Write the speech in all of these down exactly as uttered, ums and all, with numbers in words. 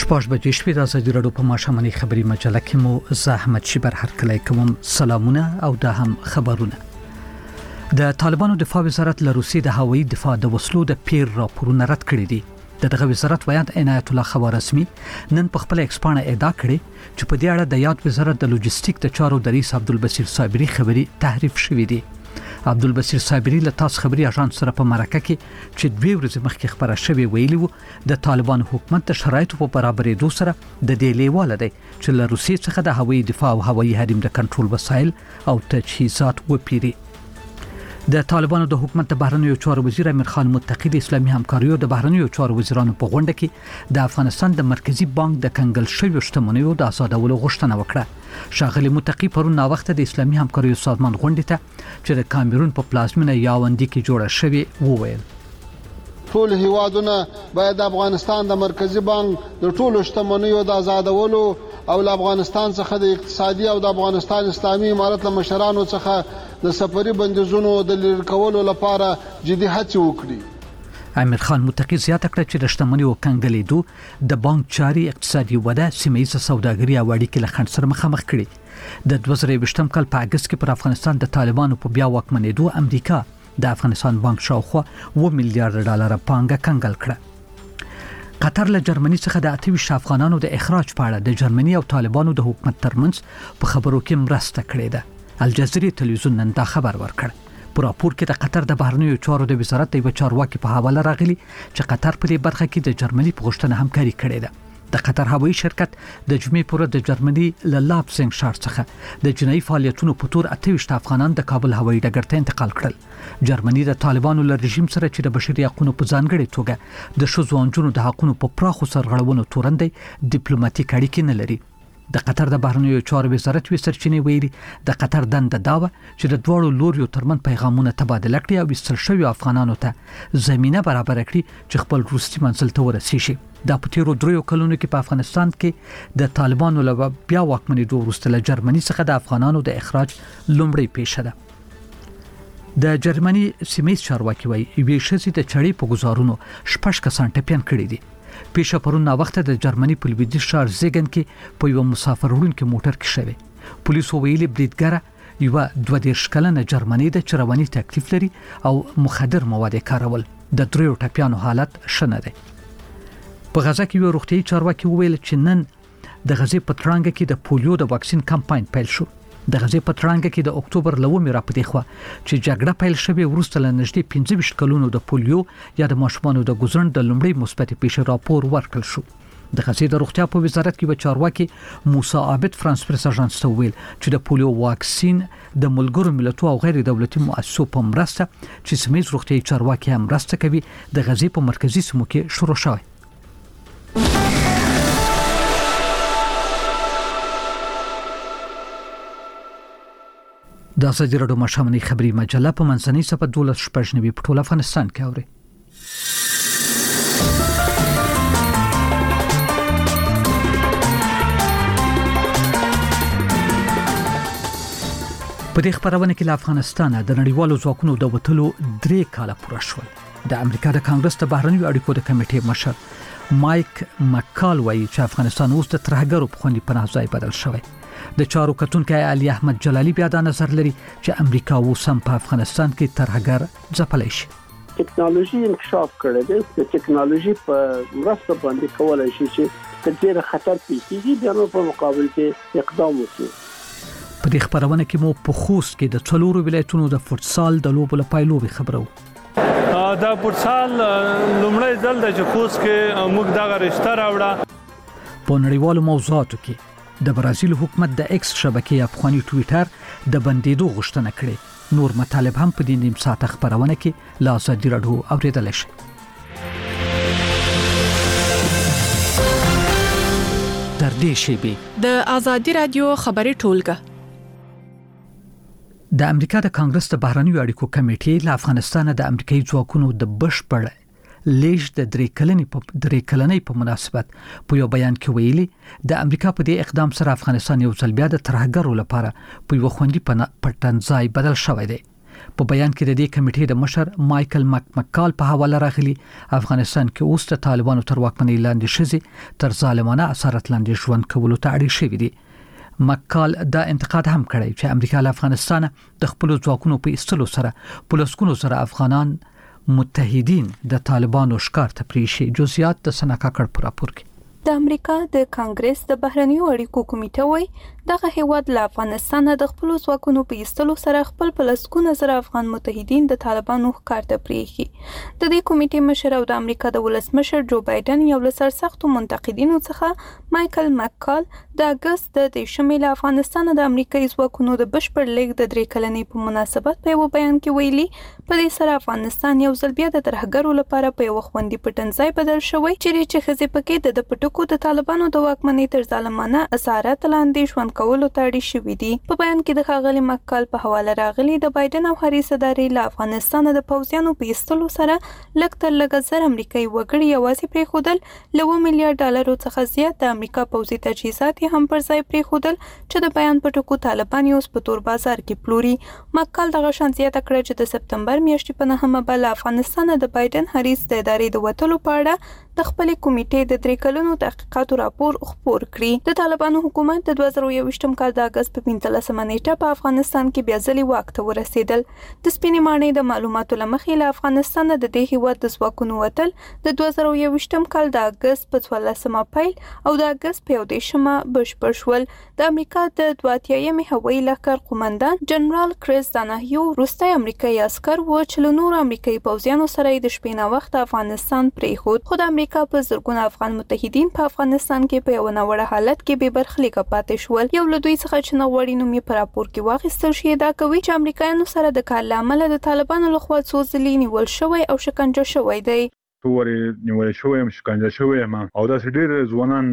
شپږ بجې شپې د ازادي راډیو په ماشوماني خبري مجله کې مو زحمت شبر هرکلی کوم. سلامونه او د هم خبرونه. د طالبانو دفاع وزارت له روسیې د هوایي دفاع د وسلو د پیر راپورونه رد کړي دي. د دغه وزارت ویاند عنایت الله خوارزمي نن په خپل ایکسپانه ادعا کړې چې په دې اړه د یاد وزارت د لوجستیک د چارو د رئیس عبدالبصیر صابري خبري تحریف شوې دي. عبدالبصیر صابري له تاسو خبري اژانس سره په مرکه کې چې دوی ورځې مخکې خبره شوې ویلي وو د طالبان حکومت د شرایطو په برابرېدو سره د دې لیواله دی چې له روسیې څخه د هوایي دفاع او هوایي حریم د کنټرول وسایل او تجهیزات وپیري. د طالبانو د حکومت د بهرنیو چارو وزیر امیر خان متقی د اسلامي همکاریو د بهرنیو چارو وزیرانو په غونډه کې د افغانستان د مرکزی بانک د کنګل شویو شتمنیو د آزادولو غوښتنه وکړه. شاغلی متقی پرون نا وخت د اسلامي همکاریو سازمان غونډې ته چې د کامرون په پلازمینه یاوندی کې جوړه شوې وویل ټول هیوادونه باید افغانستان د مرکزی بانک د ټولو شتمنیو د آزادولو او له افغانستان څخه د اقتصادي او د افغانستان اسلامي امارت له مشرانو څخه د سفري بندیزونو د لرې کولو لپاره جدي هڅې وکړي. امیر خان متقی زیاته کړه چې د شتمنیو کنګلېدو د بانک چاري اقتصادي وده سیمه‌ایزه سوداګري او اړیکې له خنډ سره مخامخ کړي. د دوه زره یوولسم کال په اگست کې پر افغانستان د طالبانو په بیا واکمنېدو امریکا د افغانستان بانک شاوخوا اوه میلیارډ ډالر پانګه کنګل کړه. قطر له جرمني څخه د اته ویشت افغانانو د اخراج په اړه د جرمني او طالبانو د حکومت ترمنځ په خبرو کې مرسته کړې ده. الجزیره تلویزیون نن دا خبر ورکړ. په راپور کې د قطر د بهرنیو چارو د وزارت د یو چارواکي په حواله راغلي چې قطر په دې برخه کې د جرمني په غوښتنه همکاري کړې ده. د قطر هوایي شرکت د جمعې پورې د جرمني له لابسنګ ښار څخه د جنایي فعالیتونو په تور اته ویشت افغانان د کابل هوایي ډګر ته انتقال کړل. جرمني د طالبانو له رژیم سره چې د بشري حقوقو په ځانګړي توګه د ښځو او نجونو د حقوقو په پراخو سرغړونو تورندې ډیپلوماټیک اړیکې نه لري. د قطر د بهرنیو چارو وزارت وی سرچینې ویلي د قطر دنده دا و چې د دوړو لوریو ترمن پیغامونه تبادله کړي او وستل شوی افغانانو ته زمينه برابر کړي چې خپل روسي منزل ته ورسیږي. د پټیرو درو کلونو کې په افغانستان کې د طالبانو له بیا واکمنېدو وروسته له جرمني څخه د افغانانو د اخراج لومړی پیښه ده. د جرمني سیمه‌ایز چارواکي وایي یوې ښځې د چړې په گزارونو شپږ کسان ټپيان کړي دي. پیښه پرون نا وخت د جرمني په لویدیځ ښار زیګن کې په یو مسافر وړونکي موټر کې شوه. پولیسو ویلي بریدګر یو دوه دیرش کلنه جرمني د چرواني تکلیف لري او مخدر مواد کارول. د دریو ټپيانو حالت ښه نه دی. په غزا کې یو روغتيایي چارواکي وویل چې نن د غزې په ترانګ کې د پولیو د واکسین کمپاین پیل شو. د غزې په ترانګ کې د اکتوبر لومړۍ راپدې خو چې جګړه پیل شوه وروسته له نږدې پنځه ویشت کلونو د پولیو یا د ماشومانو د ګزرن د لومړۍ مثبت پیښې راپور ورکړل شو. د غزې د روغتیا په وزارت کې و چارواکي موسی عابد فرانس پریس اژانس ته ویل چې د پولیو واکسین د ملګرو ملتونو او غیر دولتي مؤسسو په مرسته چې سیمه‌ایز روغتیایي چارواکي هم مرسته کوي د غزې په مرکزی سیمو کې شروع شوه. د ازادي راډیو ماشوماني خبري مجله په منځنۍ صفحه دولس شپږ نوي په ټول افغانستان کې اوري. په دې خبرونه کې له افغانستان د نړیوالو ځواکونو د وټلو درې کاله پوره شول. د امریکا د کانګرس د بهرنیو اړیکو د کمیټې مشر مایک مکال وایي چې افغانستان اوس د ترهګرو په خوندي پناه ځای بدل شوی. د چارو کتونکو علي احمد جلالي بیا دا نظر لري چې امریکا اوس هم په افغانستان کې ترهګر ځپلای شي. ټکنالوژي انکشاف کړی دی. د ټکنالوژي په مرسته باندې کولای شي چې کله خطر پیښ کیږي بیا نو په مقابل کې اقدام وکړي. په دې خبرونه کې مو په خوست کې د څلورو ولایتونو د فوتسال د لوبو لپاره لوبي خبرو. دا فوتسال لومړی ځل د خوست کې موږ دغه رشتہ راوړه. په نړیوالو موضوعاتو کې د برازیل حکومت د ایکس شبکې افغاني ټوئیټر د بندیدو غوښتنه کړې. نور مطالب هم په دې نیم ساعت خبرونه کې لا ازادي راډیو اوریدل شي. تر دې شی به د ازادي راډیو خبري ټولګه د امریکا د کانګرس د بهرنیو اړیکو کمیټې له افغانستان د امریکایي ځواکونو د بشپړ لیش د درې کلنې په درې کلنې په مناسبت په یو بیان کې ویلي د امریکا په دې اقدام سره افغانستان یو ځل بیا د ترهګرو لپاره په یو خوندي پټنځای بدل شوی دی. په بیان کې د دې کمیټې د مشر مايكل مک مکال په حواله راغلي افغانستان کې اوس د طالبانو تر واکمنۍ لاندې شزي تر ظالمانه اثرات لاندې ژوند کولو ته اړ شوی دي. مکال دا انتقاد هم کړی چې امریکا له افغانستان د خپل ځواکونو په ایستلو سره پولیسونو سره افغانان متحدین د طالبانو ښکار ته پریشي. جزئیات د سناکا کړ پر راپور کې. د امریکا د کانګرس د بهرنیو اړیکو کمیټه وایي دغه هیواد له افغانستان د خپل ځواکونو په ایستلو سره خپل پلسکونه سره افغان متحدین د طالبانو ښکار ته پریږي. د دې کمیټې مشر او د امریکا د ولسمشر جو بایدن یو له سرسختو منتقدینو څخه مايكل مکال د اگست د دیشمې له افغانستان د امریکایي ځواکونو د بشپړ لیږد د درې کلنې په مناسبت په یو بیان کې ویلي په دې سره افغانستان یو ځل بیا د ترهګرو لپاره په یو خوندي پټنځای بدل شوی چې چې ښځې پکې د پټکو د طالبانو د واکمنۍ تر ظالمانه اسارت لاندې ژوند کولو ته اړ شوي دي. په بیان کې د ښاغلي مکال په حواله راغلي د بایدن او هریس ادارې له افغانستان د پوځیانو په ایستلو سره لږ تر لږه زر امریکایي وګړي یوازې پرېښودل له اوه میلیارډ ډالرو څخه زیات د امریکا پوځي تجهیزات هم پر ځای پرېښودل چې د بیان په ټکو طالبان یې اوس په تور بازار کې پلوري. مکال دغه شان زیاته کړه چې د سپتمبر میاشتې په نهمه به له افغانستان د بایدن هریس د ادارې د وتلو په اړه د خپلې کمیټې د درې کلونو تحقیقاتو راپور خپور کړي. د طالبانو حکومت د دوه زره یوویشتم کال د اگست په پنځلسمه نیټه په افغانستان کې بیا ځلې واک ته ورسېدل. د سپینې ماڼۍ د معلوماتو له مخې له افغانستان د دې هیواد د ځواکونو وتل د دوه زره یوویشتم کال د اگست په څوارلسمه پیل او د اگست په یو دېرشمه بشپړ شول. د امریکا د دوه اتیایمې هوایي لښکر قومندان جنرال کریس داناهیو وروستی امریکایي عسکر و چې له نورو امریکایي پوځیانو سره یې د شپې ناوخته افغانستان پرېښود. خو د امریکا په زرګونه افغان متحدین په افغانستان کې په یو ناوړه حالت کې بې برخلیکه پاتې شول. یو له دوی څخه چې نغواړي نوم یې په راپور کې واخیستل شي دا کوي چې امریکایانو سره د کار له امله د طالبانو لخوا څو ځلې نیول شوی او شکنجه شوی دی. تورې نیول شوی یم شکنجه شوی یم او داسې ډېر ځوانان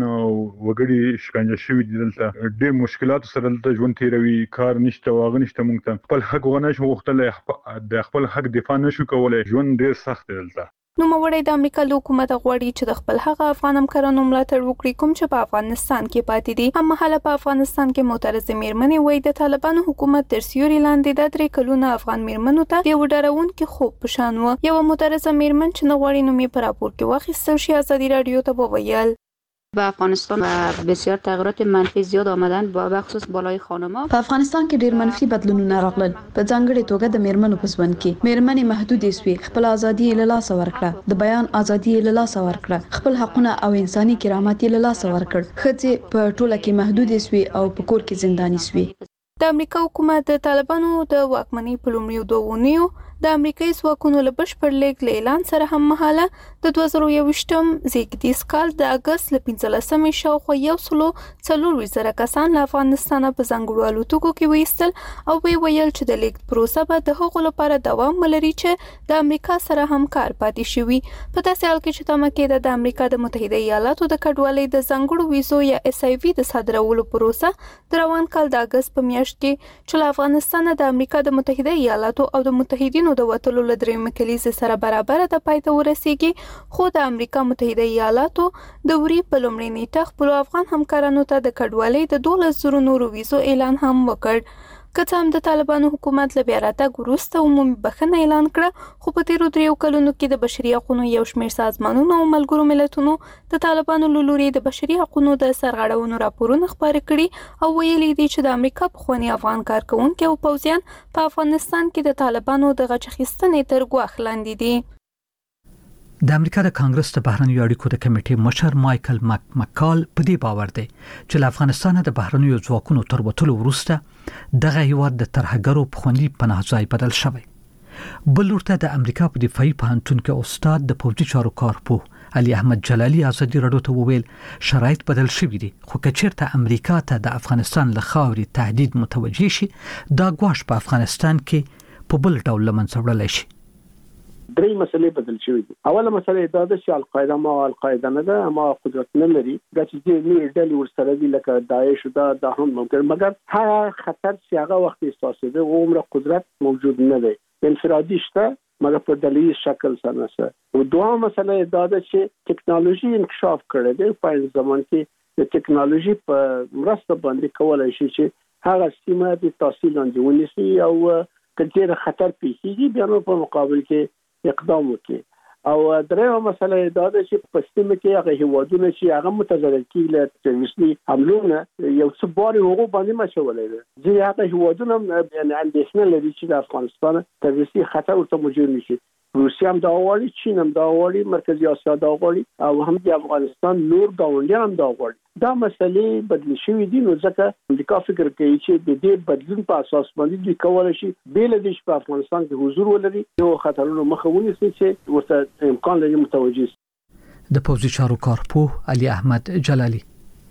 وګړي شکنجه شوي دي. دلته ډېر مشکلاتو سره دلته ژوند تېروي، کار نشته، واغه نشته، موږ ته خپل حق ونه شو غوښتلی، د خپل حق دفاع نشو کولی. ژوند ډېر سخت دی دلته. نوموړی د امریکا له حکومت غواړي چې د خپل هغه افغان همکارانو ملاتړ وکړي کوم چې په افغانستان کې پاتې دي. هممهاله په افغانستان کې معترضې میرمنې وایي د طالبانو حکومت تر سیوري لاندې د درې کلونه افغان میرمنو ته د یو ډارونکي خوب په شان و. یوه معترضه میرمن چې نه غواړي نوم یې په راپور کې واخیستل شي ازادي راډیو ته وویل به افغانستان بسیار تغییرات منفی زیاد آمدن با بخصوص بالای خانم‌ها. په افغانستان کې ډیر منفي بدلونونه راغلل. په ځانګړي توګه د میرمنو په ژوند کې میرمنې محدودې شوې، خپل ازادي له لاسه ورکړه، د بیان ازادي له لاسه ورکړه، خپل حقونه او انساني کرامت له لاسه ورکړ. ښځې په ټوله کې محدودې شوې او په کور کې زنداني شوې. د امریکا حکومت د طالبانو د واکمنۍ په لومړیو دوو اونیو د امریکایي ځواکونو له بشپړ لیږد له اعلان سره هم مهاله د دوه زره یوویشتم زیږدیز کال د اګست له پنځلسمې شاوخوا یو سلو څلورویشت زره کسان له افغانستانه په ځانګړو الوتکو کې وایستل او ویې ویل چې د لیږد پروسه به د هغو لپاره دوام ولري چې د امریکا سره هم کار پاتې شوي. په داسې حال کې چې تمه کېده د امریکا د متحده ایالاتو د کډوالۍ د ځانګړو ویزو یا اس ای وي د صادرولو پروسه د روان کال د اګست په میاشت کې چې له افغانستانه د امریکا د متحده ایالاتو او د متحدینو د وتلو له درېیمې کلیزې سره برابر د پای ته ورسیږي. خو د امریکا متحده ایالاتو د وري په لومړۍ نیټه خپلو افغان همکارانو ته د کډوالۍ د دولس زرو نورو ویزو اعلان هم وکړ. که څه هم د طالبانو حکومت له بیا راتګ وروسته عمومي بښنه اعلان کړه، خو په تېرو دریو کلونو کې د بشري حقونو یو شمېر سازمانونو او ملګرو ملتونو د طالبانو له لوري د بشري حقونو د سرغړونو راپورونه خپاره کړي او ویلي دي چې د امریکا پخواني افغان کارکوونکي او پوځیان په افغانستان کې د طالبانو د غچ اخیستنې تر ګواښ لاندې دي. د امریکا د کانګرس د بهرنیو اړیکو د کمیټې مشر مايكل مک مکال په دې باور دی چې له افغانستان د بهرنیو ځواکونو تر وتلو وروسته دغه هیواد د ترهګرو په خوندي پناه ځای بدل شوی. بل ورته د امریکا په دفاعي پوهنتون کې استاد د پوځي چارو کارپوه علي احمد جلالي ازادي راډیو ته وویل شرایط بدل شوي دي، خو که چیرته امریکا ته د افغانستان له خاورې تهدید متوجه شي دا ګواښ په افغانستان کې په بل ډول له منځه وړلی شي. درې مسلې بدل شوې دي. اوله مسله دا ده چې القاعده ما القاعده نه ده، ما قدرت نه لري، دا چې دې ډلې ورسره دي لکه داعش دا دا هم ممکن، مګر هغه خطر چې هغه وخت احساسېده او عمره قدرت موجود نه دی، انفرادي شته مګر په ډلهیز شکل سره نه. او دوه مسله دا ده چې ټکنالوژي انکشاف کړی دی په زمان کې د ټکنالوژي په مرسته باندې کولای شي چې هغه سیمه د تحصیل لاندې ونیسي او کله خطر پیښیږي بیا نو په مقابل کې اقدام وکړي. او درېمه مسله دا ده چې په سیمه کې هغه هیوادونه چې هغه متضرر کیږي له تروریستي حملونو یو څه باري هغه باندې مشولې ده. ځینې هغه هیوادونه یعنی اندېښنه لري چې د افغانستان تروریستي خطر ورته موجود نشي. روسیه هم دا غواړي، چین هم دا غواړي، مرکزی اسیا دا غواړي او هم د افغانستان نور ګاونډیان هم دا غواړي. دا مسلې بدل شوې دي نو ځکه امریکا فکر کوي چې د دې بدلون په اساس باندې دوی کولای شي بیل دي چې په افغانستان کې حضور ولري او خطرونو مخه ونیسي چې ورته امکان لري متوجه شي. د پوځي چارو کارپوه علي احمد جلالي.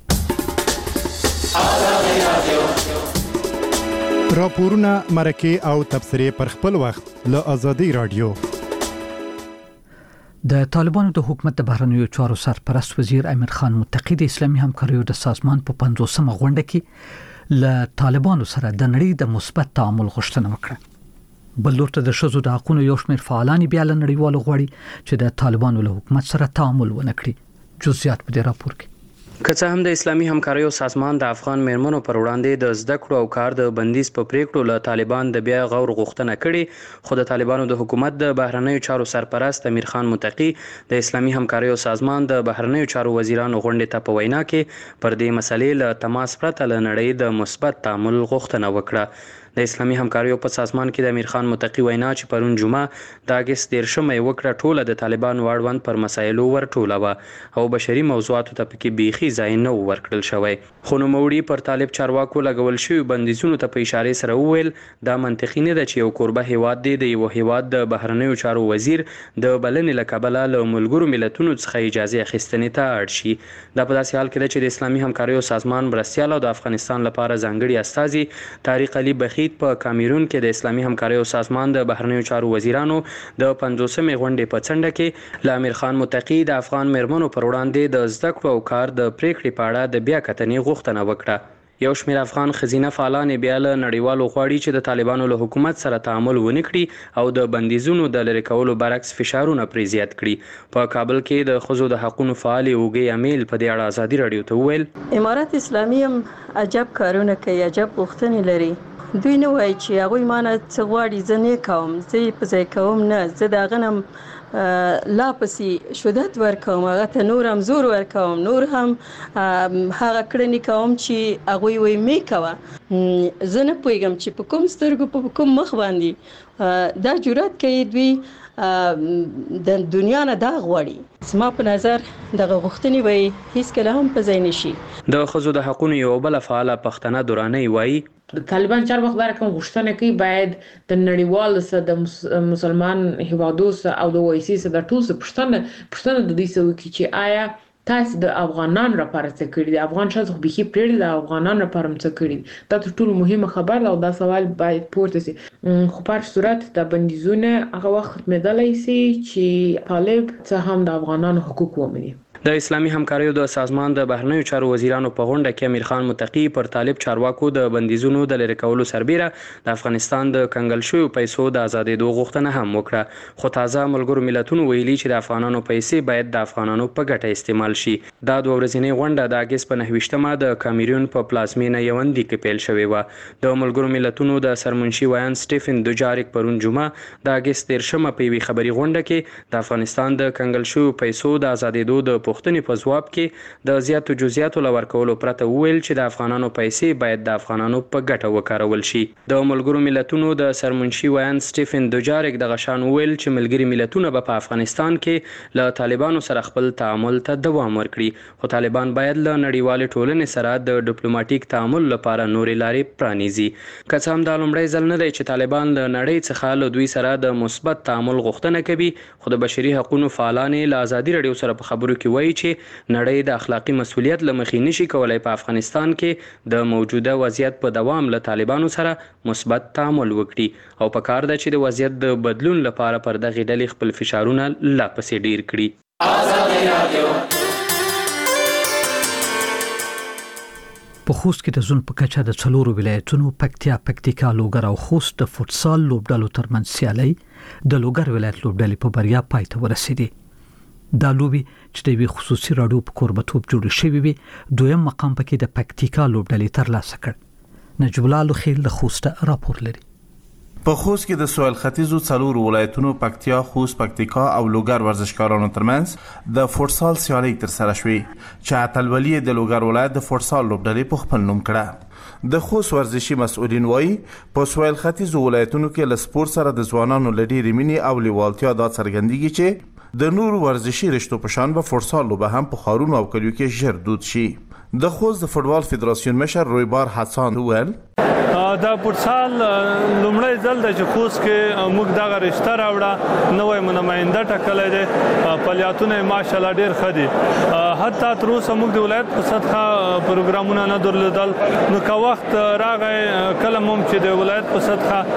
راپورونه مرکه او تبصره پر خپل وخت له آزادي رادیو. د طالبانو د حکومت د بهرنیو چارو سرپرست وزیر امیر خان متقی د اسلامي همکاریو د سازمان په پنځوسمه غونډه کې له طالبانو سره د نړۍ د مثبت تعامل غوښتنه وکړه. بل لورته د شذو د حقوقو یو شمېر فعالان بیا له نړیوالو غواړي چې د طالبانو له حکومت سره تعامل ونه کړي. جزئیات په دې راپور کې. که څه هم د اسلامي همکاریو سازمان د افغان میرمنو پر وړاندې د زده کړو او کار د بندیز په پریکړو له طالبان د بیا غور غوښتنه کړې، خو د طالبانو د حکومت د بهرنیو چارو سرپرست امیر خان متقی د اسلامي همکاریو سازمان د بهرنیو چارو وزیرانو غونډې ته په وینا کې پر دې مسلې له تماس پرته له نړۍ د مثبت تعامل غوښتنه وکړه. د اسلامي همکاریو په سازمان کې د امیر خان متقی وینا چې پرون جمعه د اگست دیرشمه وکړه ټوله د طالبان واړوند پر مسایلو ورټوله او بشري موضوعاتو ته پکې بیخي ځای نه ورکړل شوی. خو نوموړي پر طالب چارواکو لګول شوی بندیزونو ته په اشاره سره وویل دا منطقي نه ده چې یو کوربه هیواد دی د یو هیواد د بهرنیو چارو وزیر د بلنې له کبله له ملګرو ملتونو څخه اجازه اخیستنې ته اړ شي. دا په داسې حال کې ده چې د اسلامي همکاریو سازمان مرستیال او د افغانستان لپاره ځانګړي استازي طارق علي بخیت په کامیرون کې د اسلامي همکاریو سازمان د بهرنیو چارو وزیرانو د پنځوسمې غونډې په څنډه کې له امیر خان متقی د افغان میرمنو پر وړاندې د زده کړو او کار د پریکړې په اړه د بیا کتنې غوښتنه وکړه. یو شمېر افغان ښځینه فعالان بیا له نړیوالو غواړي چې د طالبانو له حکومت سره تعامل ونه کړي او د بندیزونو د لرې کولو برعکس فشارونه پرې زیات کړي. په کابل کې د ښځو د حقوقو فعالې اوږې امیل په دې اړه ازادي راډیو ته وویل امارات اسلامي هم عجب کارونه کوي، عجب غوښتنې لري. دوی نه وایي چې هغوی مانه څه غواړي، زه نه کوم، زه یې په ځای کوم نه، زه د هغه نه لا پسې شدت ورکوم، هغه ته نور هم زور ورکوم، نور هم هغه کړنې کوم چې هغوی وایي مې کوه. زه نه پوهېږم چې په کوم سترګو په کوم مخ باندې دا جرأت کوي دوی د دنیا نه دا غواړي. زما په نظر دغه غوښتنې وایي هیڅکله هم په ځای نشي. د ښځو د حقونو یو بله فعاله پښتنه درانۍ وایي د طالبان چار وخت دا کوم غوښتنه کوي باید د نړیوال سره د مسلمان هیوادو سره او د وایسي سره د ټول سره پښتنه پښتنه د دې سوي کې چې آیا تاسو د افغانان لپاره څه کړی دی، افغان شاته خو به پرېړي د افغانان لپاره څه کړی دی. دا ټول مهمه خبره او دا سوال باید پورته شي. خو په صورت د بندیزونه هغه وخت مدلای شي چې طالب څه هم د افغانانو حقوق ومني. د اسلامي همکاریو د سازمان د بهرنیو چارو وزیرانو په غونډه کې امیر خان متقی پر طالب چارواکو د بندیزونو د لرې کولو سربیره د افغانستان د کنګل شویو پیسو د آزادېدو غوښتنه هم وکړه. خو تازه ملګرو ملتونو ویلي چې د افغانانو پیسې باید د افغانانو په ګټه استعمال شي. دا دوه ورځنۍ غونډه د اگست په نهه د کامیرون په پلازمینه یوندي کې پیل شوې وه. د ملګرو ملتونو د سرمنشي ویان سټیفن دوجاریک پرون جمعه د اگست دیرشمه په یوې خبري غونډه کې د افغانستان د کنګل شویو پیسو د آزادېدو د پوښتنې په ځواب کې د زیاتو جزئیاتو له ورکولو پرته وویل چې د افغانانو پیسې باید د افغانانو په ګټه وکارول شي. د ملګرو ملتونو د سرمنشي ویان سټیفن دوجاریک دغه شان وویل چې ملګري ملتونه به په افغانستان کې له طالبانو سره خپل تعامل ته دوام ورکړي، خو طالبان باید له نړیوالې ټولنې سره د ډیپلوماټیک تعامل لپاره نورې لارې پرانیزي. که څه هم دا لومړی ځل نه دی چې طالبان له نړۍ څخه له دوی سره د مثبت تعامل غوښتنه کوي، خو د بشري حقوقو فعالان له ازادي راډیو سره په خبرو کې وایي چې نړۍ د اخلاقی مسؤلیت له مخې نشي کولای په افغانستان کې د موجوده وضعیت په دوام له طالبانو سره مثبت تعامل وکړي او په کار ده چې د وضعیت د بدلون لپاره پر دغه ډلې خپل فشارونه لا پسې ډیر کړي. آزادي رادیو په خوست کې د زون په کچه د څلورو ولایتونو پکتیا، پکتیکا، لوګر او خوست د فوتسال لوبډالو ترمنځ سیالي د لوګر ولایت لوبډلې په بریا پای ته ورسېدې. دا لوبي چې د وی خصوصي راډیو په کوربتوب جوړ شوی وي دویم مقام پکې د پکتیکا لوبډلې ترلاسه کړ. نجیب الله خیل د خوست راپور لري. په خوست کې د سویل ختیځو څلور ولایتونو پکتیا، خوست، پکتیکا او لوګر ورزشکارانو ترمنځ د فوټسال سیالي ترسره شوې چې اتلولي د لوګر ولایت د فوټسال لوبډلې په خپل نوم کړه. د خوست ورزشي مسؤلین وایي په سویل ختیځو ولایتونو کې له سپورت سره د ځوانانو له ډېرې مینې او لیوالتیا دا څرګندېږي چې د نورو ورزشي رشتو په شان به فوټسال لوبه هم په ښارونو او کلیو کې ژر دود شي. د خوست د فوټبال فدراسیون مشر رویبار حسان وویل دا فوټسال لومړی ځل د چې خوست کې موږ دغه رشته راوړه، نوې نماینده ټاکلی دی، فعالیتونه یې ماشاءالله ډېر ښه دي. حتی تر اوسه موږ د ولایت په سطحه پروګرامونه نه درلودل، نو که وخت راغی کله هم چې د ولایت په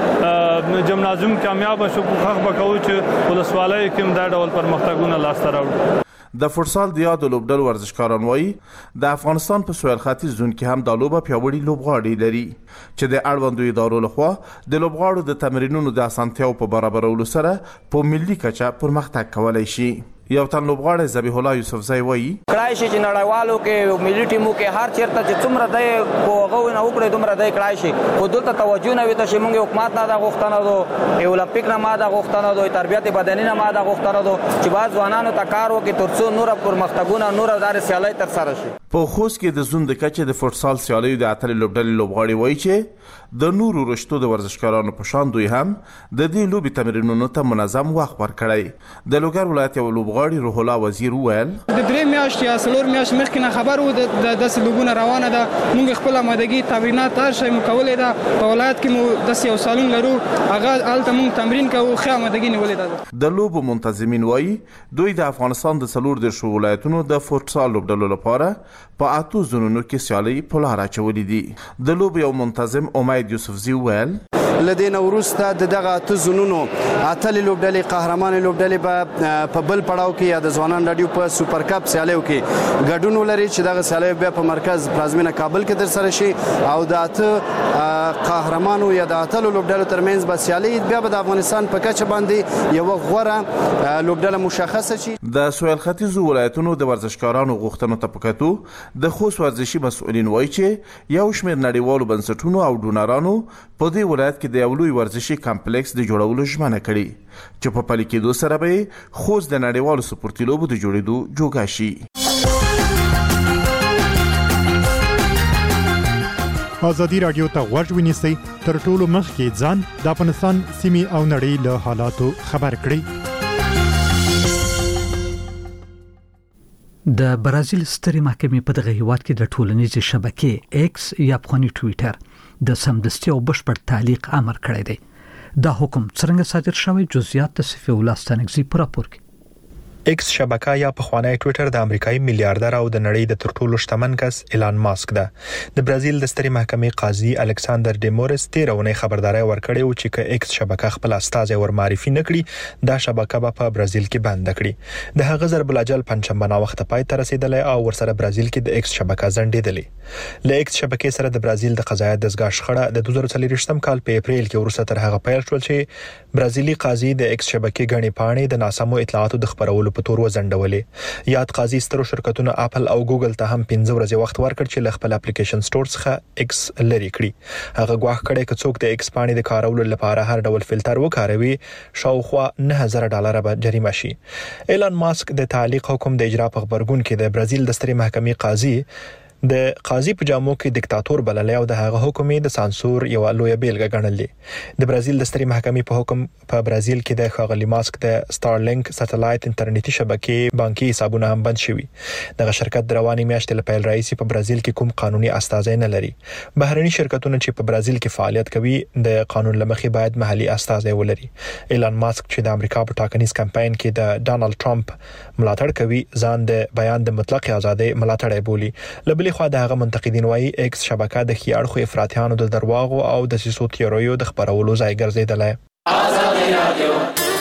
سطحه جمنازیوم کامیابه شو، کوښښ به کوو چې ولسوالیو کې هم دا ډول پرمختګونه لاسته راوړو. د فوټسال د یادو لوبډلو ورزشکاران وایي د افغانستان په سویل ختیځ زون کې هم دا لوبه پیاوړي لوبغاړي لري چې د اړوندو ادارو لخوا د لوبغاړو د تمرینونو د اسانتیاو په برابرولو سره په ملي کچه پرمختګ کولی شي. یو تن لوبغاړی ذبیح الله یوسفزی وایي کړای شي چې نړیوالو کې ملي ټیمو کې هر چیرته چې څومره دی کوغه نه وکړي دومره دی کړای شي، خو دلته توجه نه وي ته چې موږ حکومت نه دا غوښتنه دو، اولمپیک نه ما دا غوښتنه دو، تربیت بدني نه ما دا غوښتنه دو چې باز ځوانانو ته کار وکړي ترڅو نور پرمختګونه نور دار سیالي تر سره شي. په خوست کې د زون د کچې د فوټسال سیالیو د اتلې لوبډلې لوبغاړي وایي چې د نورو رشتو د ورزشکارانو په شان دوی هم د دې لوبې تمرینونو ته منظم وخت ورکړی. د لوګر ولایت یو لوبغاړي روح الله وزیر وویل د درې میاشتې یا څلور میاشتې مخکې نه خبر وو د داسې لوبونه روانه ده، موږ خپل آمادګي تمرینات هر شی مو کولې ده. په ولایت کې مو داسې یو سالون لرو، هغه هلته موږ تمرین کوو، ښه آمادګي نیولې ده. د لوبو منتظمین وایي دوی د افغانستان د څلور دېرشو ولایتونو د فوټسال لوبډلو لپاره په اتو زونونو کې سیالۍ په لار اچولې دي. د لوبو یو منتظم امید یوسفزي وویل لدین وروسته د دغه اته زونونو اتلې لوبډلې قهرمان لوبډلې په بل پړاو کې یا د ځوانان راډیو په سوپر کپ سیالیو کې ګډون ولري چې دغه سیالیو بیا په مرکز پلازمینه کابل کې ترسره شي او د اته قهرمانو یا د اتلو لوبډلو ترمنځ به سیالي بیا به د افغانستان په کچه باندې یو غوره لوبډله مشخصه شي. د سویل ختیځو ولایتونو د ورزشکارانو غوښتنو ته په کتو د خوست ورزشي مسؤلین وایي چې یو شمېر نړیوالو بنسټونو او ډونرانو په دې ولایت کې د یو لوی ورزشي کمپلیکس د جوړولو ژمنه کړې چې په پلي کېدو سره به خوست د نړیوالو سپورتي لوبو د جوړېدو جوګه شي. ازادي راډیو ته غوږ ونیسئ، تر ټولو مخکې ځان د افغانستان سیمې او نړۍ له حالاتو خبر کړئ. د برازیل سترې محکمې په دغه هیواد کې د ټولنیزې شبکې ایکس یا افغاني ټویټر د سمدستي او بشپړ تعلیق امر کړی دی. دا حکم څنګه صادر شوی؟ جزئیات د صفی الله ستانکزی په راپور کې. ایکس شبکه یا پخوانی ټویټر د امریکایي میلیارډر او د نړۍ د تر ټولو شتمن کس ایلان ماسک ده. د برازیل د سترې محکمې قاضي الکساندر ډیمورس تیرونه خبرداري ورکړې و چې ک ایکس شبکه خپل استازي ور معرفي نکړي دا شبکه به په برازیل کې بند کړي. د هغه ضرب الاجل پنځمبه نا وخت پای ته رسیدلې او ورسره برازیل کې د ایکس شبکه ځنډېدلې. ل ایکس شبکې سره د برازیل د قضایت دستګاه شخړه د دوه زره څلور کال په اپریل کې ورسره تر هغه پیل شول چې برازیلي قاضي د ایکس شبکې غني پاڼې د ناسمو اطلاعاتو د خبرولو په تور وزندولې. یاد قاضي سترو شرکتونو اپل او ګوګل ته هم پنځه ورځې وخت ورکړ چې ل خپل اپلیکیشن سٹور څخه ایکس لري کړي. هغه غواړي کړي چې څوک د ایکس پاڼې د کارولو لپاره هر ډول فلټر وکاروي شاوخوا نه هزار ډالر به جریمه شي. ایلان ماسک د تعلیق حکم د اجرا په خبرګون کې د برازیل د سترې محکمې قاضي د قاضي په جامو کې دیکتاتور بللی او د هغه حکم د سانسور یو لوی بیلګه ګڼلې. د برازیل د سترې محکمې په حکم په برازیل کې د ښاغلي ماسک د سټارلینک سټلایټ انټرنیټي شبکې بانکي حسابونه هم بند شوي. دغه شرکت د رواني میاشتې له پیل راهیسې په برازیل کې کوم قانوني استازی نه لري. بهرني شرکتونه چې په برازیل کې فعالیت کوي د قانون لمخې باید محلي استازی ولري. ایلان ماسک چې د امریکا په ټاکنیز کمپاین کې د ډانلډ ټرمپ ملاتړ کوي ځان د بیان د مطلق ازادۍ ملاتړی بولي. لبلې خو د هغه منتقدین وایي ایکس شبکه د خيار خو افراطیانو د درواغو او د سیاسو تیوریو د خبرولو ځای ګرځیدلې. ازادي رادیو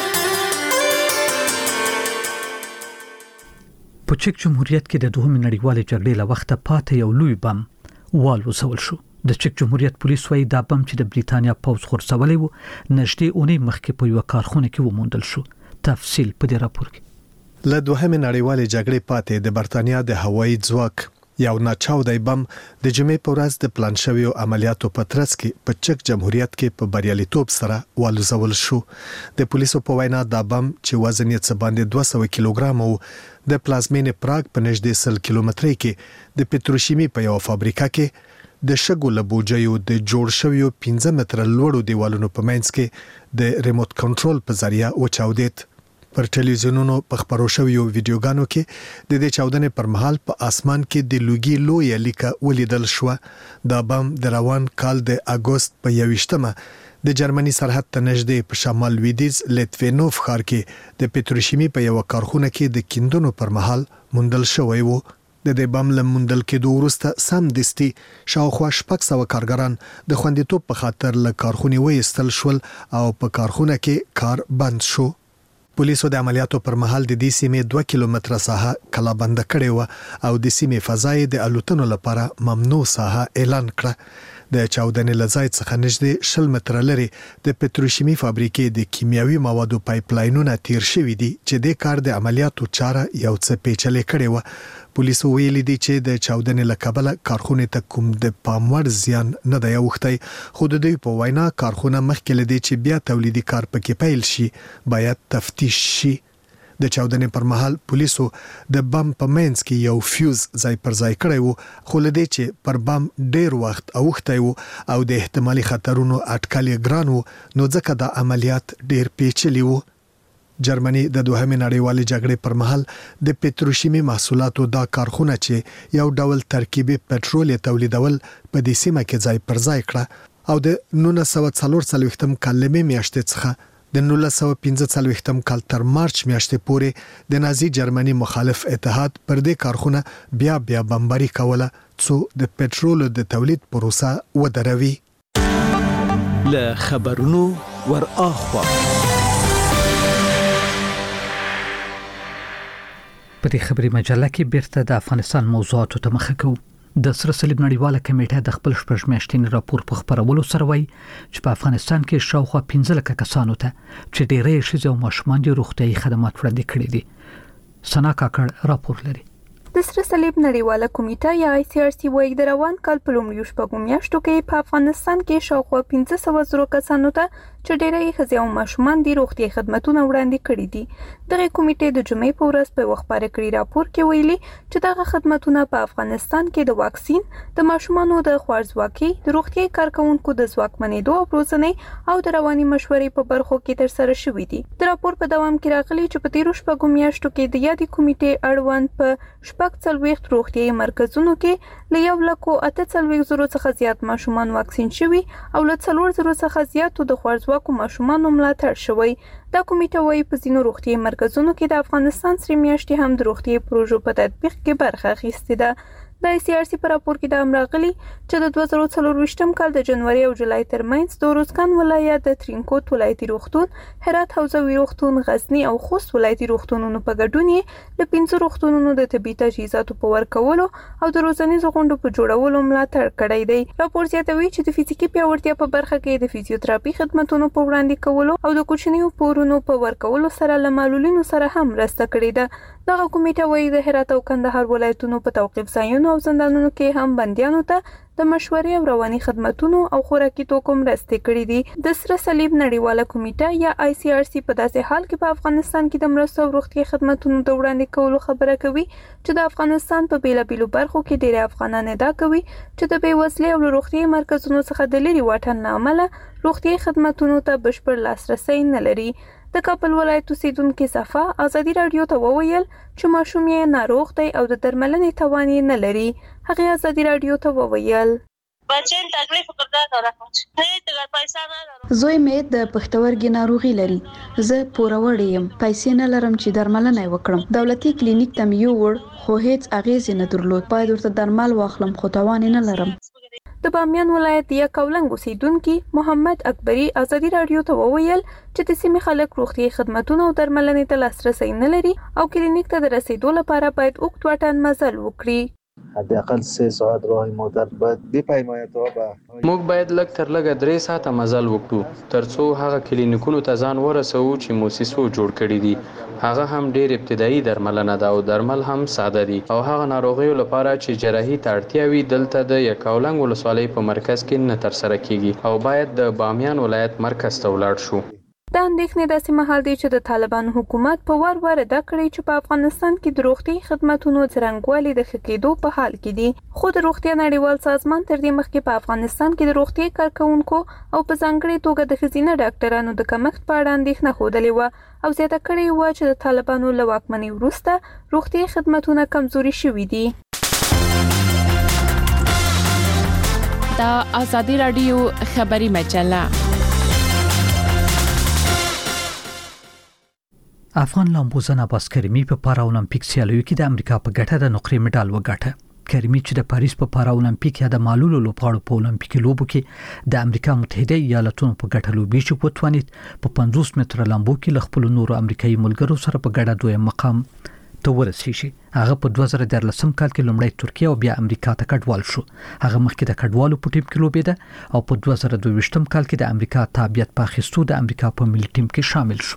په چک جمهوریت کې د دوهمې نړیوالې جګړې له وخته پاتې یو لوی بم والوزول شو. د چک جمهوریت پولیس وايي دا بم چې د بریتانیا پوځ خورڅولې و نږدې اونۍ مخکې په یو کارخونه کې وموندل شو. تفصیل په دې راپور کې. له دوهمې نړیوالې جګړې پاتې د بریتانیا د هوایي ځواک یو ناچاودی بم د جمعې په ورځ د پلان شویو عملیاتو په ترڅ کې په چک جمهوریت کې په بریالیتوب سره والوزول شو. د پولیسو په وینا دا بم چې وزن یې څه باندې دوه سوه کیلوګرام وو د پلازمینې پراګ په نږدې سل کیلومترۍ کې د پتروشیمي په یو فابریکه کې د شګو له بوجیو د جوړ شویو پنځه متره لوړو دیوالونو په منځ کې د ریموټ کنټرول په ذریعہ وچاودید. پر ټلویزیونونو په خبرو شویو ویډیوګانو کې د دې چاودنې پر مهال په اسمان کې د لوګي لوی لیکه ولیدل شو. دا بم د روان کال د اگست په یویشتمه د جرمني سرحد ته نږدې په شمال لویدیز لیتوینوف ښار کې د پتروشیمي په یو کارخونه کې د کیندونو پر مهال موندل شوی وو. د دې بم له موندل کېدو وروسته سم دستي شاوخوا شپږ سوه کارګران د خوندیتوب په خاطر له کارخونې وایستل شول او په کارخونه کې کار بند شو. پولیسو د عملیاتو پر مهال د دې سیمې دوه کیلومتره ساحه کلا بند کړې و او د سیمې فضای د الوتنو لپاره ممنوع ساحه اعلان کړه. د چاودنې لځای څخه نږدې شل متره لري د پتروشیمي فابریکې د کیمیاوي موادو پایپ لاینونه تیر شوي دي چې د کار د عملیاتو چاره یو څه پیچلې کړې و. پولیسو ویلي دي چې د چاودنې له کبله کارخونه ته کوم د پام وړ زیان نه دی اوښتی، خو د دوی په وینا کارخونه مخکې له دې چې بیا تولیدي کار پکې پیل شي باید تفتیش شي. د چاودنې پر مهال پولیسو د بم په منځ کې یو فیوز ځای پر ځای کړی وو، خو له دې چې پر بم ډیر وخت اوښتی وو او د احتمالي خطرونو اټکل یې ګران وو، نو ځکه دا عملیات ډیر پیچلي وو. جرمني د دوهمې نړیوالې جګړې پر مهال د پتروشیمي محصولاتو دا کارخونه چې یو ډول ترکیبي پټرول تولیدول په دې سیمه کې ځای پر ځای کړه او د نولس سوه څلور څلوېښتم کال له مې میاشتې څخه د نولس سوه پنځه څلوېښتم کال تر مارچ میاشتې پورې د نازي جرمني مخالف اتحاد پر دې کارخونه بیا بیا بمباري کوله څو د پټرولو د تولید پروسه ودروي. له خبرونو ور اخوا په دې خبري مجله کې بیرته د افغانستان موضوعاتو ته مخه کوو. د سره صلیب نړیواله کمیټه د خپل شپږ میاشتې راپور په خبرولو سره وایي چې په افغانستان کې شاوخوا پنځه لکه کسانو ته چې ډېری ښځې او ماشومان د روغتیايي خدمات وړاندې کړي دي. سنا کاکړ راپور لري. د سره صلیب نړیواله کمیټه یا آی سی آر سی وايي د روان کال په لومړیو شپږو میاشتو کې په افغانستان کې شاوخوا پنځه سوه زره کسانو ته چې ډېری ښځې او ماشومان د روغتیايي خدماتونه وړاندې کړي دي. دغه کمیټې د جمعې په ورځ په خبري کړي راپور کې ویلي چې دغه خدماتونه په افغانستان کې د واکسین، د ماشومانو د خوارځواکۍ، د روغتیايي کارکونکو د ځواکمنېدو او روزنې او د رواني مشورې په برخو کې ترسره شوي دي. د راپور په دوام کې راغلي چې په تیرو شپږو میاشتو کې د یادې کمیټې اړوند په شپږ څلوېښت روغتیايي مرکزونو کې له یو لکو اته څلوېښت زرو څخه زیات ماشومان واکسین شوي او له څلور زرو څخه زیاتو د خوارځواکو ماشومانو ملاتړ شوی. دا کمیټه وايي په ځینو روغتیايي مرکزونو کې د افغانستان سری میاشتې هم د روغتیايي پروژو په تطبیق کې برخه اخیستې ده. د آی سی آر سی په راپور کې دا هم راغلي چې د دوه زره څلورویشتم کال د جنوري او جولای ترمنځ د روزګان ولایت د ترینکوټ ولایتي روغتون، هرات حوزوي روغتون، غزني او خوست ولایتي روغتونونو په ګډون یې له پنځه روغتونونو د طبي تجهیزاتو په ورکولو او د روزنیزو غونډو په جوړولو ملاتړ کړی دی. راپور زیاتوي چې د فزیکي پیاوړتیا په برخه کې د فزیوتراپي خدماتونو په وړاندې کولو او د کوچنیو پورونو په ورکولو سره له معلولینو سره هم مرسته کړې ده. دغه کمیټه وايي د هرات او کندهار ولایتونو په توقیف ځایونو او زندانونو کې هم بندیانو ته د مشورې او رواني خدماتونو او خوراکي توکو مرستې کړې دي. د سره صلیب نړیواله کمیټه یا آی سی آر سی په داسې حال کې په افغانستان کې د مرستو او روغتیايي خدماتونو د وړاندې کولو خبره کوي چې د افغانستان په بیلابیلو برخو کې ډېر افغانان ادعا کوي چې د بېوزلۍ او روغتیايي مرکزونو څخه د لرې واټن له امله روغتیايي خدماتونو ته بشپړ لاسرسی نه لري. د کابل ولایت اوسیدونکو صفا ازادي رادیو ته وویل چې ماشوم یې ناروغ دی او د درملنې توان یې نه لري. هغه ازادي رادیو ته وویل بچن تکلیف کړه دا راځي نه د پیسې نه لرم. زوی مې د پښتورګي ناروغي لري. زه پوروړی یم، پیسې نه لرم چې درملنه وکړم. دولتي کلینیک ته مې یوړ خو هیڅ اغیز نه درلود. باید ورته درمل واخلم خو توان نه لرم. د بامیان ولایت یا کولنګ اوسیدونکو محمد اکبری ازادي رادیو ته وویل چې د سیمې خلک روغتیايي خدماتو او درملنې ته لاسرسی نه لري او کلینیک ته د رسیدو لپاره باید اوږد واټن مزل وکړي. حداقل سه ساعت راه موټر باید بپیماید تا به موږ باید لږ تر لږه درې ساعته مزل وکړو ترڅو هغه کلینیکونو ته ځان ورسوو چې موسسو جوړ کړي دي. هغه هم ډېر ابتدایي درملنه ده او درمل هم ساده دي او هغه ناروغیو لپاره چې جراحي ته اړتیا وي دلته د یکاولنګ ولسوالۍ په مرکز کې نه ترسره کیږي او باید د بامیان ولایت مرکز ته ولاړ شو. دا اندېښنې داسې مهال دی چې د طالبانو حکومت په وار وار ادا کړی چې په افغانستان کې د روغتي خدماتو څرنګوالي د ښه کېدو په حال کې دي. خو د روغتیا نړیوال سازمان تر دې مخکې په افغانستان کې د روغتي کارکونکو او په ځانګړې توګه د ښځینه ډاکټرانو د کمښت په اړه اندېښنه ښودلې وه او زیاته کړې وه چې د طالبانو له واکمنۍ وروسته روغتي خدماتونه کمزوري شوي دي. دا آزادي رادیو خبري مجله. افغان لامبوزن عباس کریمی په پارا اولمپیک سیالیو کې د امریکا په ګټه د نقرې مډال وګاټه. کریمی چې د پاریس په پارا اولمپیک یا د معلولو لوبغاړو په اولمپیک لوبو کې د امریکا متحده ایالاتونو په ګټه لوبي چې وتوانید په پنځوس متره لامبو کې ل خپل نورو امریکایي ملګرو سره په ګډه دویم مقام ته ورسیږي. هغه په دوه زره دیارلسم کال کې لومړی ترکیه او بیا امریکا ته کډوال شو. هغه مخکې د کډوالو په ټیم کې لوبېده او په دوه زره دوه ویشتم کال کې د امریکا تابعیت په اخیستو د امریکا په ملي ټیم کې شامل شو.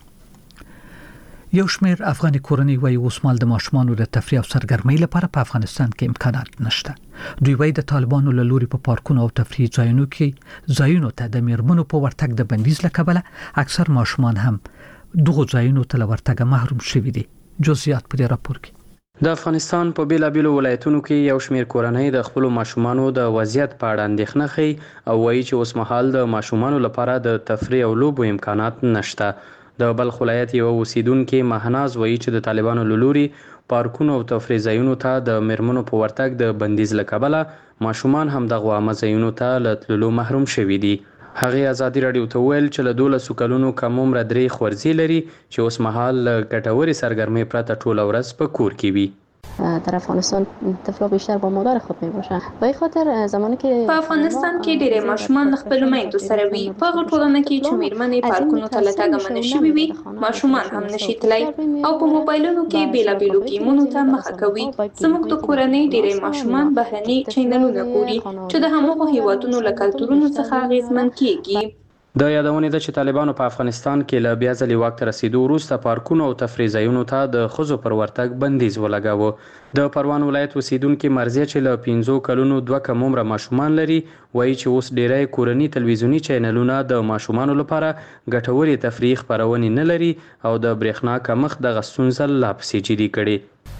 یو شمېر افغاني کورنۍ وايي اوس مال د ماشومانو د تفریح او سرګرمۍ لپاره په افغانستان کې امکانات نشته. دوی وايي د طالبانو له لوري په پارکونو او تفریح ځایونو کې ځایونو ته د میرمنو په ورتګ د بندیز له کبله اکثر ماشومان هم دغه ځایونو ته له ورتګ محروم شوي دي. جزئیات په دې راپور کې. د افغانستان په بیلابیلو ولایتونو کې یو شمېر کورنۍ د خپلو ماشومانو د وضعیت په اړه اندېښنه ښیي او وایي چې اوس مهال د ماشومانو لپاره د تفریح او لوبو امکانات نشته. د بلخ ولایت یو اوسیدونکو مهناز وایي چې د طالبانو له لوري پارکونو او تفریح ځایونو ته د میرمنو په ورتګ د بندیز له کبله ماشومان هم دغه عامه ځایونو ته له تللو محروم شوي دي. هغې ازادي راډیو ته وویل چې له دولسو کلونو کم عمره درې خورځي لري چې اوس مهال له ګټورې سرګرمۍ پرته ټوله ورځ په کور کې وي. در افغانستان طفلا بیشتر با مادر خود می باشن. به خاطر زمانی که په افغانستان کې ډېر ماشومان د خپل میندو سره وي. په هغه ټولنه کې چې میرمنې پارکونو ته له تګه منع شوي وي ماشومان هم نشي تللی او په موبایلونو کې بیلابیلو ګیمونو ته مخه کوي. زموږ د کورنۍ ډېر ماشومان بهرني چینلونه ګوري چې د هماغو هیوادونو له کلتورونو څخه اغېزمن کیږي. د یادونې ده چې طالبانو په افغانستان کې له بیا ځلې واک ته رسیدو وروسته پارکونو او تفریح ځایونو ته د ښځو پر ورتګ بندیز ولګاوه. د پروان ولایت اوسیدونکي مرضیه چې له پنځو کلونو دوه کم عمره ماشومان لري وایي چې اوس ډیری کورني تلویزیوني چینلونه د ماشومانو لپاره ګټورې تفریح خپرونې نه لري او د برېښنا کمښت دغه ستونزه لا پسې جدي کړې.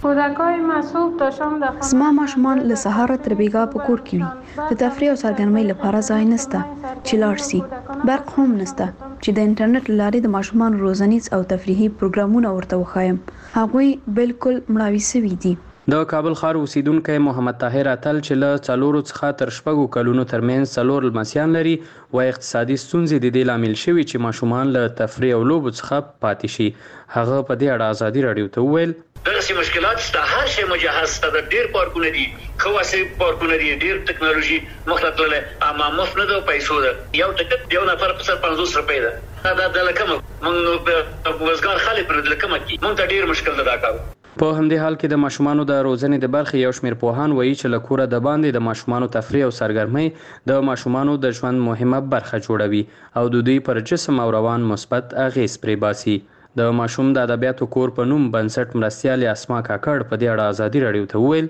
زما ماشومان له سهار تر بیګا په کور کې وي. د تفریح او سرګرمۍ لپاره ځای نشته چې لاړ شي. برق هم نشته چې د انټرنیټ لارې د ماشومان روزنیز او تفریحي پروګرامونه ورته وښایم. هغوی بالکل مړاوي شوي دي. د کابل ښار اوسیدونکی محمد طاهر اتل چې له څلورو څخه تر شپږو کلونو ترمنځ څلور لمسیان لري وایي اقتصادي ستونزې د دې لامل شوي چې ماشومان له تفریح او لوبو څخه پاتې شي. هغه په دې اړه ازادي راډیو ته وویل دغسې مشکلات شته. هر شی مجهز شته. د ډېر پارکونه دي ښه واسع پارکونه دي ډېر ټکنالوژي مخته تللی اما مفت نه ده پیسو ده. یو ټکټ یو نفر په سر پنځوس روپۍ ده. دا د له کومه موږ وزګار خلک پر د له کومه کي موږ ته ډېر مشکل ده دا کار. په همدې حال کې د ماشومانو د روزنې د برخې یو شمېر پوهان وایي چې له کوره د باندې د ماشومانو تفریح او سرګرمۍ د ماشومانو د ژوند مهمه برخه جوړوي او د دوی پر جسم او روان مثبت اغېز پرې باسي. د ماشوم د ادبیاتو کور په نوم بنسټ مرستیال اسما کاکړ په دې اړه ازادي راډیو ته وویل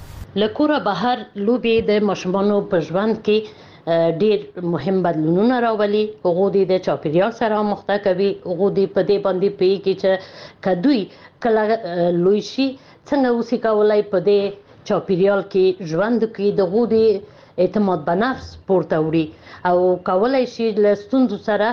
له کوره بهر لوبې د ماشومانو په ژوند کې ډېر مهم بدلونونه راولي. هغه د چاپیریال سره مخته کوي. هغه د په دې باندې پیږي چې کدوې کله لوی شي څنګه اوسې کولای په دې چاپیریال کې ژوند کې دغه د اعتماد په نفس پورته وړي او کولای شي له ستونزو سره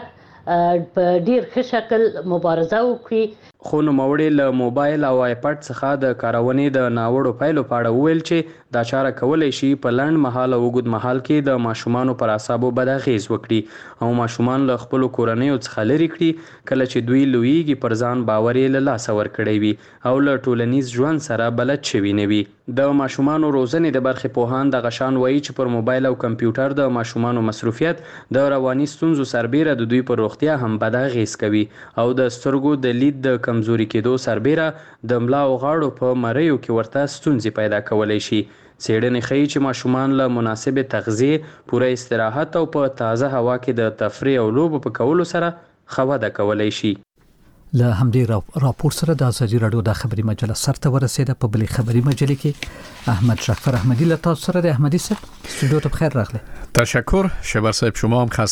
په ډیر ښه شکل مبارزه وکړي. خو نوموړي له موبایل او آیپډ څخه د کارونې د ناوړو پایلو په اړه وویل چې دا چاره کولی شي په لنډ مهال او اوږد مهال کې د ماشومانو پر اعصابو بد اغېز وکړي او ماشومان له خپلو کورنیو څخه لرې کړي کله چې دوی لویږي پر ځان باور یې له لاسه ورکړی وي او له ټولنیز ژوند سره بلد شوي نه وي. د ماشومانو روزنې د برخې پوهان دغه شان وایي چې پر موبایل او کمپیوټر د ماشومانو مصروفیت د رواني ستونزو سربیره د دوی پر روغتیا هم بد اغېز کوي او د سترګو د لید د کمزوري کېدو سربیره د ملا او غاړو په مریو کې ورته ستونزې پیدا کولی شي. څېړنې ښیي چې ماشومان له مناسبې تغذیې، پوره استراحت او په تازه هوا کې د تفریح او لوبو په کولو سره ښه وده کولی شي. له همدې راپور سره د ازادي راډیو د خبري مجله سرته ورسېده. په بلې خبري مجلې کې احمد جعفر احمدی له تاسو سره د احمدی صاحب استودیو ته بخیر راغلی. تشکر شبر صاحب، شما هم